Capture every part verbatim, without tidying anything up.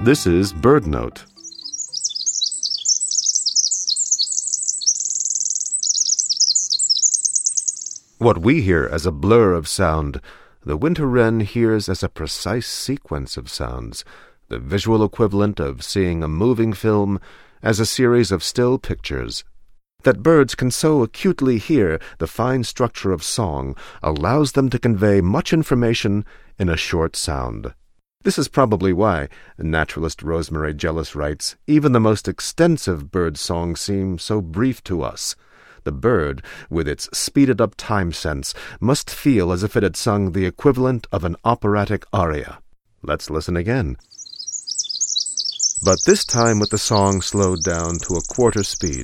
This is BirdNote. What we hear as a blur of sound, the winter wren hears as a precise sequence of sounds, the visual equivalent of seeing a moving film as a series of still pictures. That birds can so acutely hear the fine structure of song allows them to convey much information in a short sound. This is probably why, naturalist Rosemary Jealous writes, even the most extensive bird songs seem so brief to us. The bird, with its speeded-up time sense, must feel as if it had sung the equivalent of an operatic aria. Let's listen again. But this time with the song slowed down to a quarter speed.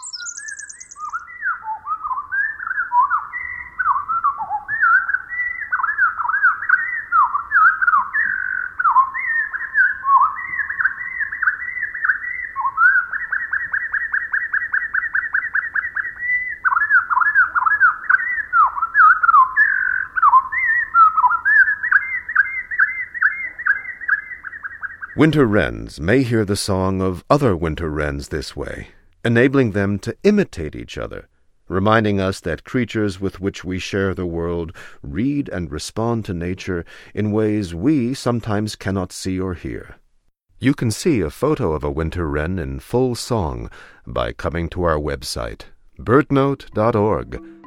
Winter wrens may hear the song of other winter wrens this way, enabling them to imitate each other, reminding us that creatures with which we share the world read and respond to nature in ways we sometimes cannot see or hear. You can see a photo of a winter wren in full song by coming to our website, birdnote dot org.